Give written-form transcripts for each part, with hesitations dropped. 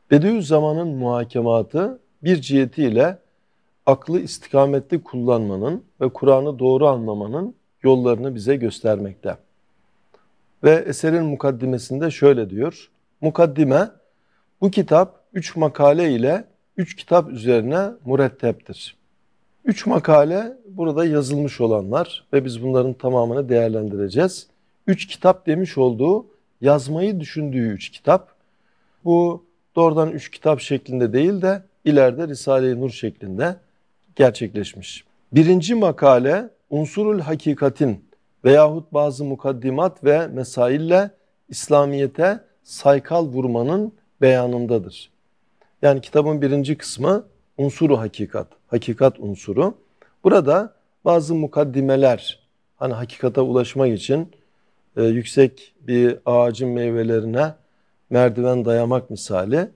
Bediüzzaman'ın muhakematı bir cihetiyle aklı istikametli kullanmanın ve Kur'an'ı doğru anlamanın yollarını bize göstermekte. Ve eserin mukaddimesinde şöyle diyor. Mukaddime, bu kitap 3 makale ile 3 kitap üzerine müretteptir. 3 makale burada yazılmış olanlar ve biz bunların tamamını değerlendireceğiz. 3 kitap demiş olduğu yazmayı düşündüğü 3 kitap. Bu doğrudan 3 kitap şeklinde değil de ileride Risale-i Nur şeklinde gerçekleşmiş. Birinci makale unsurul hakikatin veyahut bazı mukaddimat ve mesaille İslamiyet'e saykal vurmanın beyanındadır. Yani kitabın birinci kısmı unsuru hakikat, hakikat unsuru. Burada bazı mukaddimeler, hani hakikate ulaşmak için yüksek bir ağacın meyvelerine merdiven dayamak misali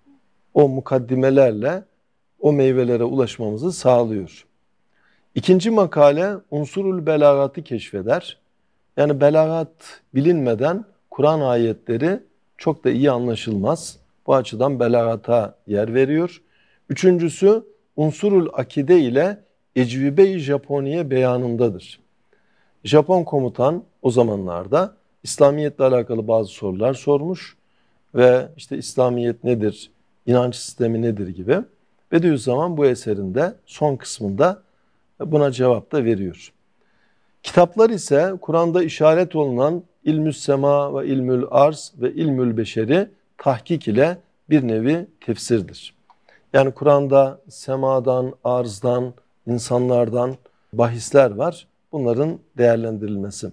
o mukaddimelerle o meyvelere ulaşmamızı sağlıyor. İkinci makale unsurul belagatı keşfeder. Yani belagat bilinmeden Kur'an ayetleri çok da iyi anlaşılmaz. Bu açıdan belagata yer veriyor. Üçüncüsü unsurul akide ile ecvibe-i Japoniye beyanındadır. Japon komutan o zamanlarda İslamiyetle alakalı bazı sorular sormuş ve işte İslamiyet nedir, inanç sistemi nedir gibi. Bediüzzaman bu eserinde son kısmında buna cevap da veriyor. Kitaplar ise Kur'an'da işaret olunan İlmü's Sema ve İlmül Arz ve İlmül Beşeri tahkik ile bir nevi tefsirdir. Yani Kur'an'da semadan, arzdan, insanlardan bahisler var. Bunların değerlendirilmesi.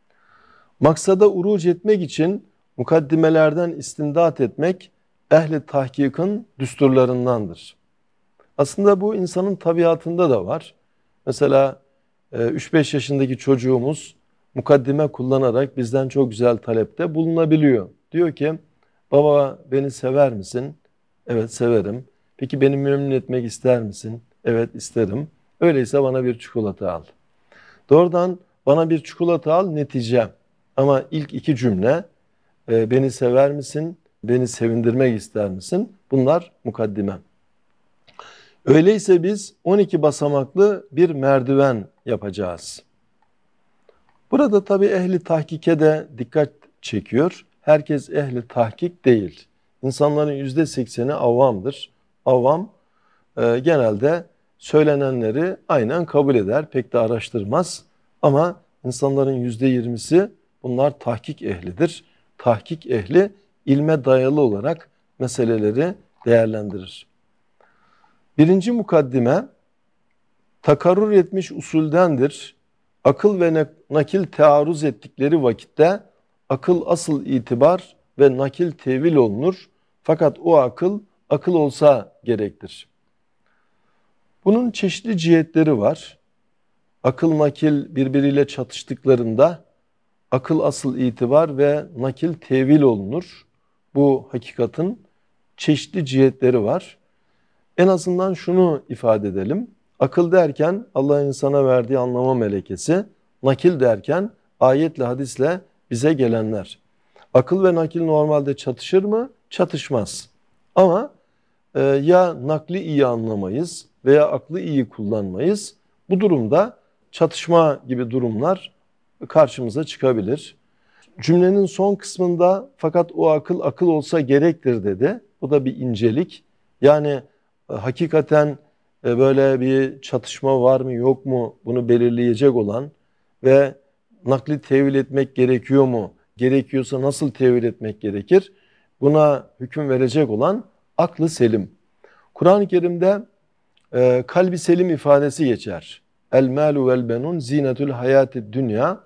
Maksada uruc etmek için mukaddimelerden istindat etmek ehli tahkikın düsturlarındandır. Aslında bu insanın tabiatında da var. Mesela 3-5 yaşındaki çocuğumuz mukaddime kullanarak bizden çok güzel talepte bulunabiliyor. Diyor ki, baba beni sever misin? Evet severim. Peki beni memnun etmek ister misin? Evet isterim. Öyleyse bana bir çikolata al. Doğrudan bana bir çikolata al netice. Ama ilk 2 cümle beni sever misin? Beni sevindirmek ister misin? Bunlar mukaddime. Öyleyse biz 12 basamaklı bir merdiven yapacağız. Burada tabii ehli tahkike de dikkat çekiyor. Herkes ehli tahkik değil. İnsanların %80'i avamdır. Avam genelde söylenenleri aynen kabul eder, pek de araştırmaz. Ama insanların %20'si bunlar tahkik ehlidir. Tahkik ehli ilme dayalı olarak meseleleri değerlendirir. Birinci mukaddime, takarrur etmiş usuldendir. Akıl ve nakil tearruz ettikleri vakitte akıl asıl itibar ve nakil tevil olunur. Fakat o akıl olsa gerektir. Bunun çeşitli cihetleri var. Akıl nakil birbiriyle çatıştıklarında akıl asıl itibar ve nakil tevil olunur. Bu hakikatin çeşitli cihetleri var. En azından şunu ifade edelim. Akıl derken Allah'ın insana verdiği anlama melekesi, nakil derken ayetle hadisle bize gelenler. Akıl ve nakil normalde çatışır mı? Çatışmaz. Ama ya nakli iyi anlamayız veya aklı iyi kullanmayız. Bu durumda çatışma gibi durumlar karşımıza çıkabilir. Cümlenin son kısmında fakat o akıl olsa gerektir dedi. Bu da bir incelik. Yani hakikaten böyle bir çatışma var mı yok mu bunu belirleyecek olan ve nakli tevil etmek gerekiyor mu? Gerekiyorsa nasıl tevil etmek gerekir? Buna hüküm verecek olan aklı selim. Kur'an-ı Kerim'de kalbi selim ifadesi geçer. El malu vel benun zinetül hayatid dünya.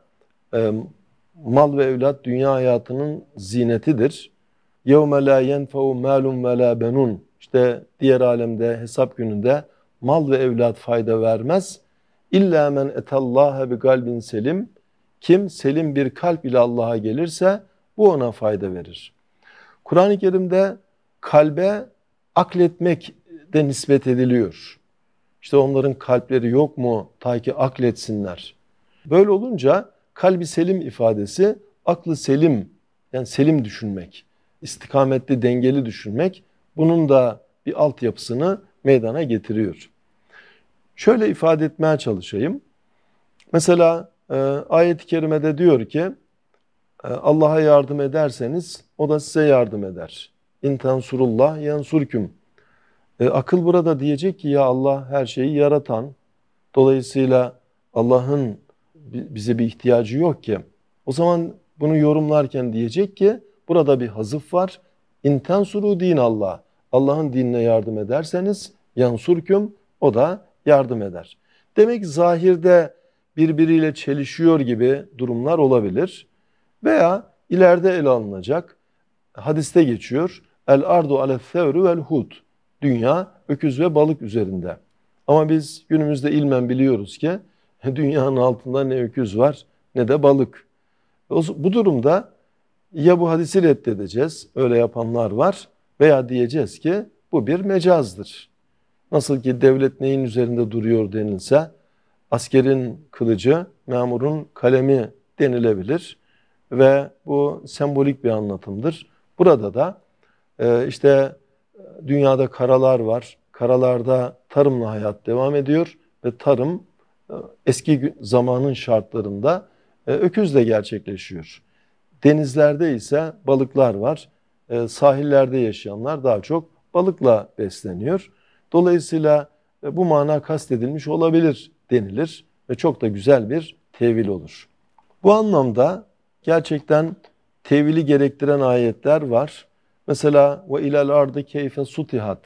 Mal ve evlat dünya hayatının zinetidir. Yevme la yenfe'u malun ve la benun. İşte diğer alemde hesap gününde mal ve evlat fayda vermez. İlla men etallaha bi kalbin selim. Kim selim bir kalp ile Allah'a gelirse bu ona fayda verir. Kur'an-ı Kerim'de kalbe akletmek de nispet ediliyor. İşte onların kalpleri yok mu ta ki akletsinler. Böyle olunca kalbi selim ifadesi aklı selim, yani selim düşünmek, istikametli, dengeli düşünmek, bunun da bir altyapısını meydana getiriyor. Şöyle ifade etmeye çalışayım. Mesela ayet-i kerimede diyor ki Allah'a yardım ederseniz o da size yardım eder. İn tensurullah yansurküm. Akıl burada diyecek ki ya Allah her şeyi yaratan. Dolayısıyla Allah'ın bize bir ihtiyacı yok ki. O zaman bunu yorumlarken diyecek ki burada bir hazıf var. İn tensuru din Allah. Allah'ın dinine yardım ederseniz yansurküm, o da yardım eder. Demek zahirde birbiriyle çelişiyor gibi durumlar olabilir. Veya ileride ele alınacak, hadiste geçiyor. El ardu alel fevru vel hud. Dünya öküz ve balık üzerinde. Ama biz günümüzde ilmen biliyoruz ki dünyanın altında ne öküz var ne de balık. Bu durumda ya bu hadisi reddedeceğiz, öyle yapanlar var, veya diyeceğiz ki bu bir mecazdır. Nasıl ki devlet neyin üzerinde duruyor denilse, askerin kılıcı, memurun kalemi denilebilir ve bu sembolik bir anlatımdır. Burada da işte dünyada karalar var, karalarda tarımla hayat devam ediyor ve tarım eski zamanın şartlarında öküzle gerçekleşiyor. Denizlerde ise balıklar var. Sahillerde yaşayanlar daha çok balıkla besleniyor. Dolayısıyla bu mana kastedilmiş olabilir denilir ve çok da güzel bir tevil olur. Bu anlamda gerçekten tevili gerektiren ayetler var. Mesela ve ilal ardı keyfe sutihat.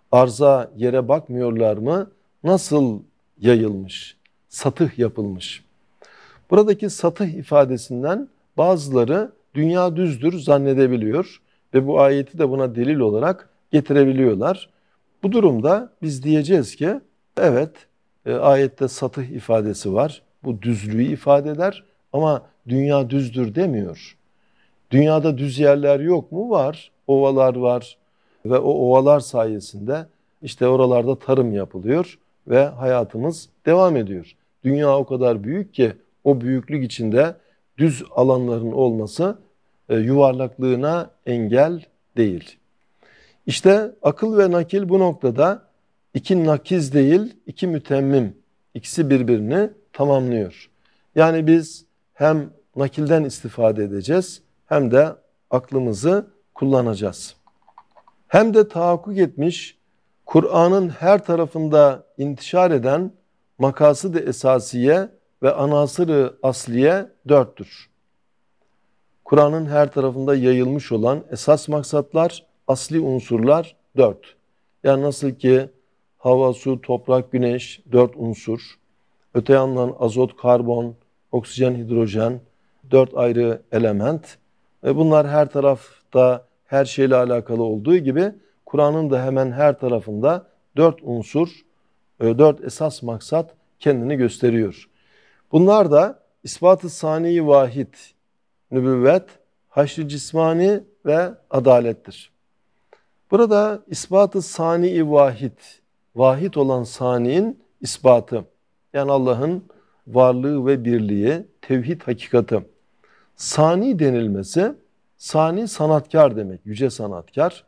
Arza, yere bakmıyorlar mı? Nasıl yayılmış, satıh yapılmış. Buradaki satıh ifadesinden bazıları dünya düzdür zannedebiliyor ve bu ayeti de buna delil olarak getirebiliyorlar. Bu durumda biz diyeceğiz ki evet, ayette satıh ifadesi var. Bu düzlüğü ifade eder ama dünya düzdür demiyor. Dünyada düz yerler yok mu? Var. Ovalar var ve o ovalar sayesinde işte oralarda tarım yapılıyor ve hayatımız devam ediyor. Dünya o kadar büyük ki o büyüklük içinde düz alanların olması yuvarlaklığına engel değil. İşte akıl ve nakil bu noktada iki nakiz değil, iki mütemmim. İkisi birbirini tamamlıyor. Yani biz hem nakilden istifade edeceğiz hem de aklımızı kullanacağız. Hem de tahakkuk etmiş, Kur'an'ın her tarafında intişar eden makasıd-ı esasiye ve anasır-ı asliye dörttür. Kur'an'ın her tarafında yayılmış olan esas maksatlar, asli unsurlar dört. Yani nasıl ki hava, su, toprak, güneş dört unsur. Öte yandan azot, karbon, oksijen, hidrojen dört ayrı element. Bunlar her tarafta her şeyle alakalı olduğu gibi Kur'an'ın da hemen her tarafında dört unsur, dört esas maksat kendini gösteriyor. Bunlar da ispat-ı sani vahid, nübüvvet, haşr-ı cismani ve adalettir. Burada ispat-ı sani vahid, vahid olan sani'nin ispatı, yani Allah'ın varlığı ve birliği, tevhid hakikati. Sani denilmesi, sani sanatkar demek, yüce sanatkar.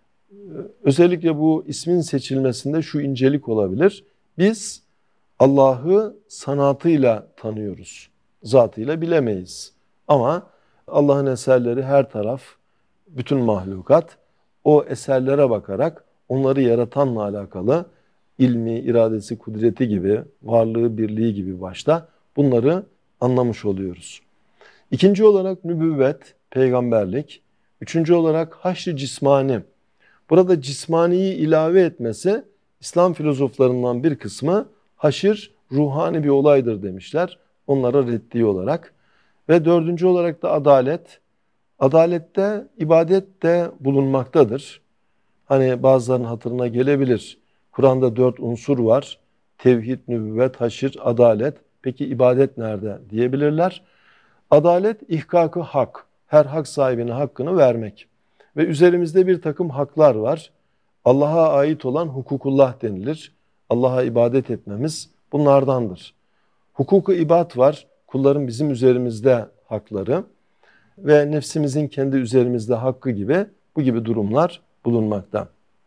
Özellikle bu ismin seçilmesinde şu incelik olabilir. Biz Allah'ı sanatıyla tanıyoruz, zatıyla bilemeyiz. Ama Allah'ın eserleri her taraf, bütün mahlukat o eserlere bakarak onları yaratanla alakalı ilmi, iradesi, kudreti gibi, varlığı, birliği gibi başta bunları anlamış oluyoruz. İkinci olarak nübüvvet, peygamberlik. Üçüncü olarak haşr-ı cismani. Burada cismaniyi ilave etmesi, İslam filozoflarından bir kısmı haşir ruhani bir olaydır demişler. Onlara reddi olarak. Ve dördüncü olarak da adalet. Adalette ibadet de bulunmaktadır. Hani bazılarının hatırına gelebilir. Kur'an'da dört unsur var. Tevhid, nübüvvet, haşir, adalet. Peki ibadet nerede diyebilirler. Adalet ihkak-ı hak. Her hak sahibine hakkını vermek. Ve üzerimizde bir takım haklar var. Allah'a ait olan hukukullah denilir. Allah'a ibadet etmemiz bunlardandır. Hukuk-u ibad var. Kulların bizim üzerimizde hakları ve nefsimizin kendi üzerimizde hakkı gibi bu gibi durumlar bulunmakta.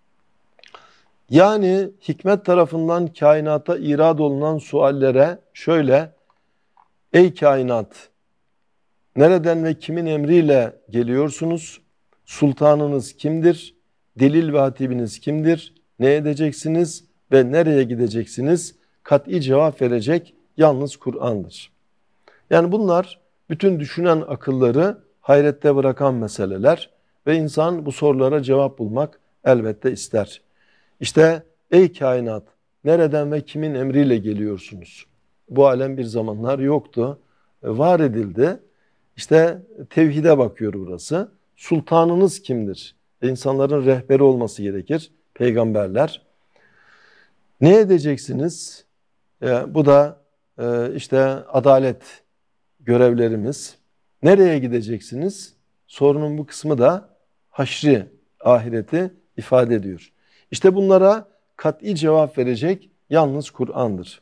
Yani hikmet tarafından kainata irad olunan suallere şöyle: ey kainat, nereden ve kimin emriyle geliyorsunuz? Sultanınız kimdir? Delil ve hatibiniz kimdir? Ne edeceksiniz ve nereye gideceksiniz? Kat'i cevap verecek yalnız Kur'an'dır. Yani bunlar bütün düşünen akılları hayrette bırakan meseleler ve insan bu sorulara cevap bulmak elbette ister. İşte ey kainat, nereden ve kimin emriyle geliyorsunuz? Bu alem bir zamanlar yoktu, var edildi. İşte tevhide bakıyor burası. Sultanınız kimdir? İnsanların rehberi olması gerekir, peygamberler. Ne edeceksiniz? Bu da işte adalet görevlerimiz. Nereye gideceksiniz? Sorunun bu kısmı da haşri, ahireti ifade ediyor. İşte bunlara kat'i cevap verecek yalnız Kur'an'dır.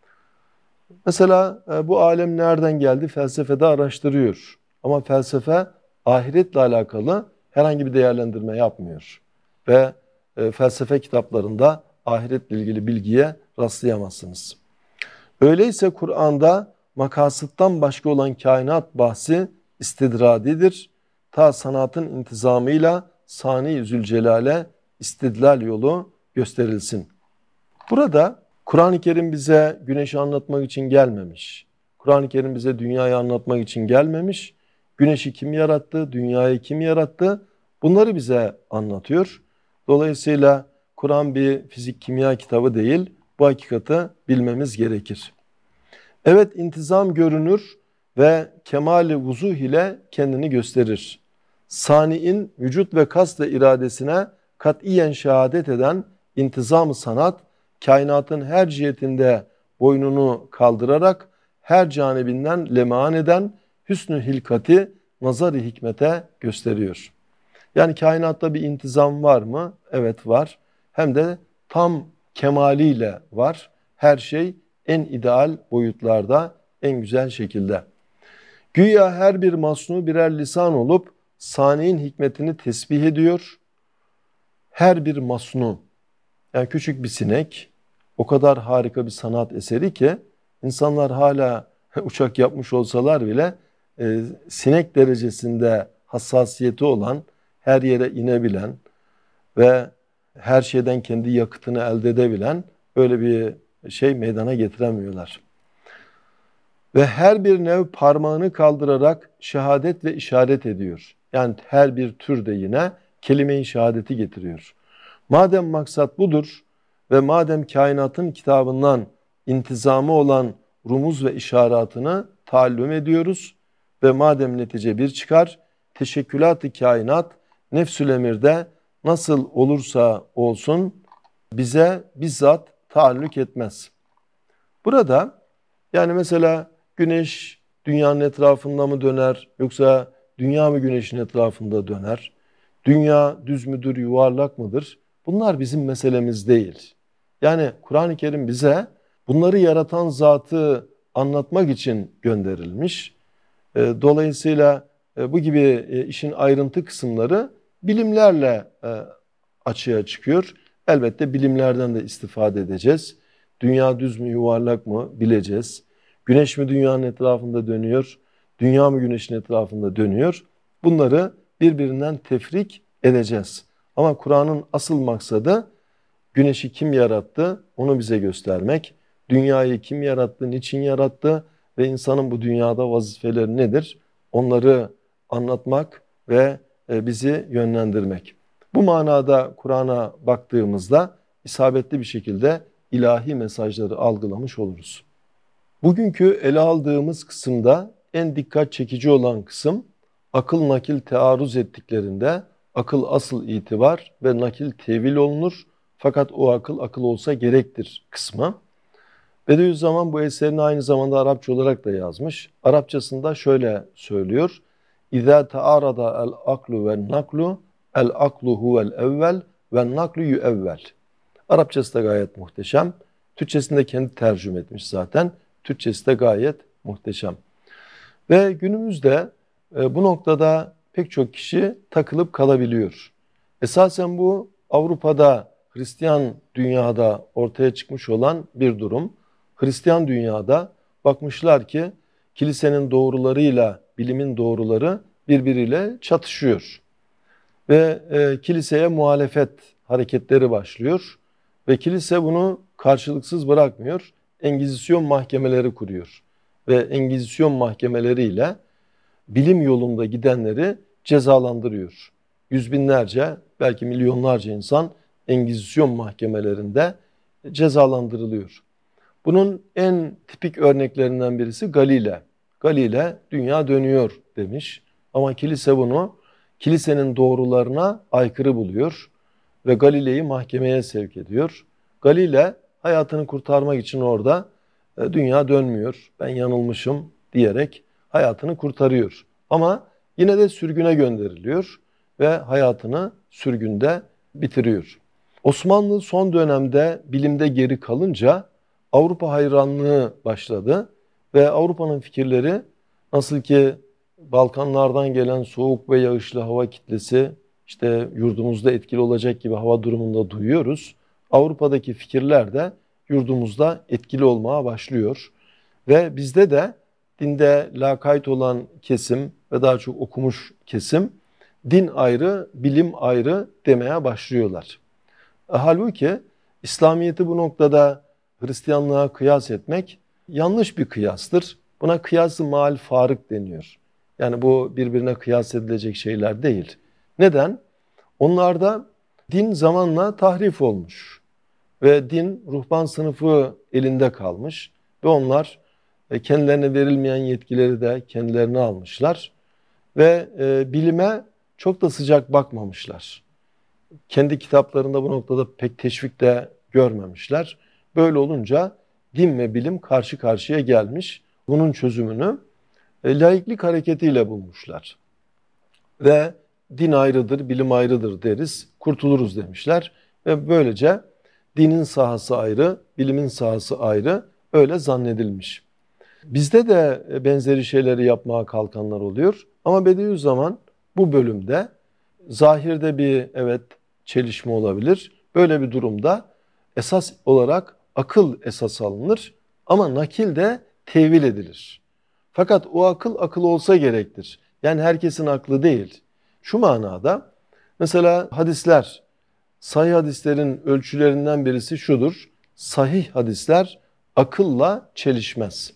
Mesela bu alem nereden geldi? Felsefede araştırıyor. Ama felsefe ahiretle alakalı herhangi bir değerlendirme yapmıyor. Ve felsefe kitaplarında ahiretle ilgili bilgiye rastlayamazsınız. Öyleyse Kur'an'da makasıttan başka olan kainat bahsi istidradidir. Ta sanatın intizamıyla Sani-i Zülcelal'e istidlal yolu gösterilsin. Burada Kur'an-ı Kerim bize güneşi anlatmak için gelmemiş. Kur'an-ı Kerim bize dünyayı anlatmak için gelmemiş. Güneşi kim yarattı, dünyayı kim yarattı? Bunları bize anlatıyor. Dolayısıyla Kur'an bir fizik kimya kitabı değil. Bu hakikati bilmemiz gerekir. Evet, intizam görünür ve kemali vuzuh ile kendini gösterir. Sani'in vücut ve kast ve iradesine katiyen şehadet eden intizam-ı sanat, kainatın her cihetinde boynunu kaldırarak her canibinden lemaan eden hüsnü hilkati nazar-ı hikmete gösteriyor. Yani kainatta bir intizam var mı? Evet, var. Hem de tam kemaliyle var. Her şey en ideal boyutlarda, en güzel şekilde. Güya her bir masnu birer lisan olup sani'in hikmetini tesbih ediyor. Her bir masnu, yani küçük bir sinek, o kadar harika bir sanat eseri ki insanlar hala uçak yapmış olsalar bile sinek derecesinde hassasiyeti olan, her yere inebilen ve her şeyden kendi yakıtını elde edebilen öyle bir şey meydana getiremiyorlar. Ve her bir nev parmağını kaldırarak şehadet ve işaret ediyor. Yani her bir tür de yine kelime-i şehadeti getiriyor. Madem maksat budur ve madem kainatın kitabından intizamı olan rumuz ve işaretini taallüm ediyoruz ve madem netice bir çıkar, teşekkülat-ı kainat nefsül emirde nasıl olursa olsun bize bizzat taallük etmez. Burada yani mesela güneş dünyanın etrafında mı döner yoksa dünya mı güneşin etrafında döner? Dünya düz müdür, yuvarlak mıdır? Bunlar bizim meselemiz değil. Yani Kur'an-ı Kerim bize bunları yaratan zatı anlatmak için gönderilmiş. Dolayısıyla bu gibi işin ayrıntı kısımları bilimlerle açığa çıkıyor. Elbette bilimlerden de istifade edeceğiz. Dünya düz mü yuvarlak mı bileceğiz. Güneş mi dünyanın etrafında dönüyor? Dünya mı güneşin etrafında dönüyor? Bunları birbirinden tefrik edeceğiz. Ama Kur'an'ın asıl maksadı güneşi kim yarattı onu bize göstermek. Dünyayı kim yarattı, niçin yarattı ve insanın bu dünyada vazifeleri nedir? Onları anlatmak ve bizi yönlendirmek. Bu manada Kur'an'a baktığımızda isabetli bir şekilde ilahi mesajları algılamış oluruz. Bugünkü ele aldığımız kısımda en dikkat çekici olan kısım akıl nakil tearruz ettiklerinde akıl asıl itibar ve nakil tevil olunur. Fakat o akıl olsa gerektir kısmı. Bediüzzaman bu eserini aynı zamanda Arapça olarak da yazmış. Arapçasında şöyle söylüyor. İzâ teârada el aklu ve naklu el aklu huvel evvel ve naklu yuevvel. Arapçası da gayet muhteşem. Türkçesini de kendi tercüme etmiş zaten. Türkçesi de gayet muhteşem. Ve günümüzde bu noktada pek çok kişi takılıp kalabiliyor. Esasen bu Avrupa'da Hristiyan dünyada ortaya çıkmış olan bir durum. Hristiyan dünyada bakmışlar ki kilisenin doğrularıyla bilimin doğruları birbiriyle çatışıyor. Ve kiliseye muhalefet hareketleri başlıyor. Ve kilise bunu karşılıksız bırakmıyor. Engizisyon mahkemeleri kuruyor. Ve Engizisyon mahkemeleriyle bilim yolunda gidenleri cezalandırıyor. Yüz binlerce, belki milyonlarca insan Engizisyon mahkemelerinde cezalandırılıyor. Bunun en tipik örneklerinden birisi Galile. Galile dünya dönüyor demiş ama kilise bunu kilisenin doğrularına aykırı buluyor ve Galile'yi mahkemeye sevk ediyor. Galile hayatını kurtarmak için orada dünya dönmüyor, ben yanılmışım diyerek hayatını kurtarıyor. Ama yine de sürgüne gönderiliyor ve hayatını sürgünde bitiriyor. Osmanlı son dönemde bilimde geri kalınca Avrupa hayranlığı başladı ve Avrupa'nın fikirleri nasıl ki Balkanlardan gelen soğuk ve yağışlı hava kitlesi işte yurdumuzda etkili olacak gibi hava durumunda duyuyoruz. Avrupa'daki fikirler de yurdumuzda etkili olmaya başlıyor. Ve bizde de dinde lakayt olan kesim ve daha çok okumuş kesim din ayrı, bilim ayrı demeye başlıyorlar. Halbuki İslamiyet'i bu noktada Hristiyanlığa kıyas etmek yanlış bir kıyastır. Buna kıyas-ı maal farık deniyor. Yani bu birbirine kıyas edilecek şeyler değil. Neden? Onlarda din zamanla tahrif olmuş ve din ruhban sınıfı elinde kalmış ve onlar kendilerine verilmeyen yetkileri de kendilerine almışlar ve bilime çok da sıcak bakmamışlar. Kendi kitaplarında bu noktada pek teşvik de görmemişler. Böyle olunca din ve bilim karşı karşıya gelmiş. Bunun çözümünü laiklik hareketiyle bulmuşlar. Ve din ayrıdır, bilim ayrıdır deriz, kurtuluruz demişler. Ve böylece dinin sahası ayrı, bilimin sahası ayrı, öyle zannedilmiş. Bizde de benzeri şeyleri yapmaya kalkanlar oluyor. Ama Bediüzzaman bu bölümde zahirde bir çelişme olabilir. Böyle bir durumda esas olarak akıl esas alınır ama nakil de tevil edilir. Fakat o akıl olsa gerektir. Yani herkesin aklı değil. Şu manada mesela hadisler, sahih hadislerin ölçülerinden birisi şudur. Sahih hadisler akılla çelişmez.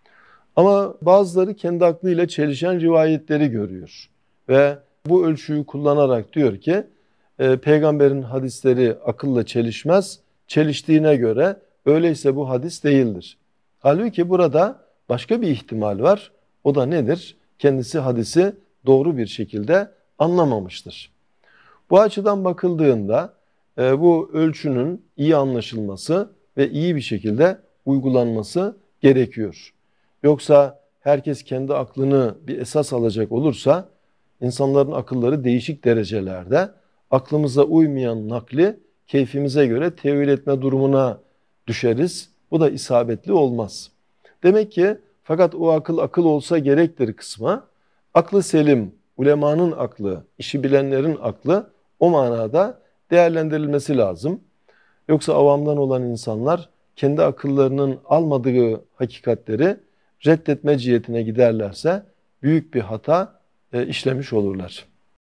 Ama bazıları kendi aklıyla çelişen rivayetleri görüyor. Ve bu ölçüyü kullanarak diyor ki peygamberin hadisleri akılla çelişmez. Çeliştiğine göre öyleyse bu hadis değildir. Halbuki burada başka bir ihtimal var. O da nedir? Kendisi hadisi doğru bir şekilde anlamamıştır. Bu açıdan bakıldığında bu ölçünün iyi anlaşılması ve iyi bir şekilde uygulanması gerekiyor. Yoksa herkes kendi aklını bir esas alacak olursa insanların akılları değişik derecelerde aklımıza uymayan nakli keyfimize göre tevil etme durumuna düşeriz. Bu da isabetli olmaz. Demek ki fakat o akıl olsa gerektir kısmı aklı selim, ulemanın aklı, işi bilenlerin aklı o manada değerlendirilmesi lazım. Yoksa avamdan olan insanlar kendi akıllarının almadığı hakikatleri reddetme cihetine giderlerse büyük bir hata işlemiş olurlar.